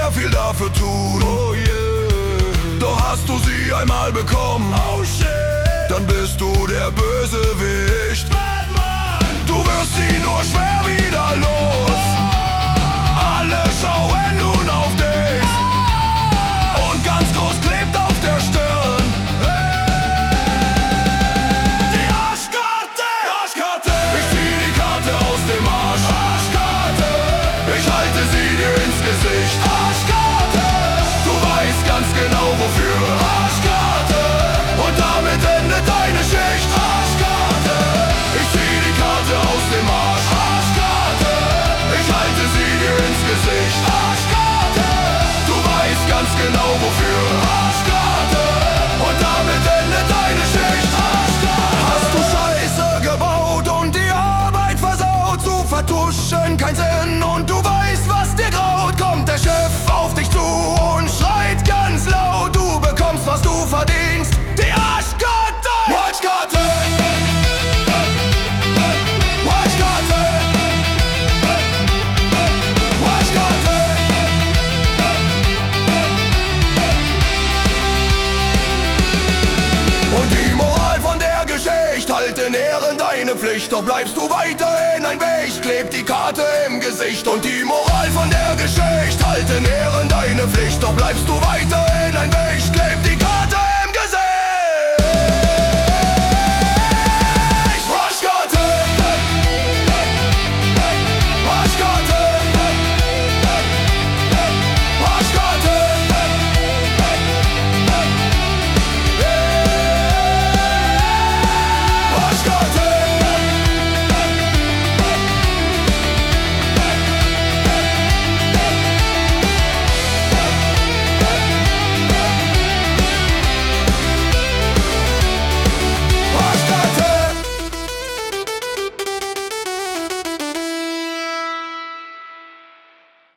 sehr viel dafür tun. Oh yeah. Doch hast du sie einmal bekommen, oh shit, dann bist du der Bösewicht. Du wirst sie nur schwer wieder los. Alle schauen nun auf dich und ganz groß klebt auf der Stirn: die Arschkarte! Arschkarte! Ich zieh die Karte aus dem Arsch. Arschkarte! Ich halte sie dir ins Gesicht. Arschkarte! Du weißt ganz genau wofür. Arschkarte! Und damit endet deine Schicht. Arschkarte! Ich zieh die Karte aus dem Arsch. Arschkarte! Ich halte sie dir ins Gesicht. Arschkarte! Du weißt ganz genau wofür. Arschkarte! Und damit endet deine Schicht. Arschkarte! Hast du Scheiße gebaut und die Arbeit versaut, zu vertuschen kein Sinn und du weißt, was dir graut, kommt der Chef auf dich zu und schreit ganz laut: du bekommst, was du verdienst. Die Arschkarte! Arschkarte! Arschkarte! Arschkarte! Und die Moral von der Geschichte: halt in Ehren deine Pflicht, doch bleibst du weiterhin ein Wicht, klebt die Karte im Gesicht. Und die Moral von der Geschichte: halt in Ehren deine Pflicht, doch bleibst du weiterhin ein Wicht, klebt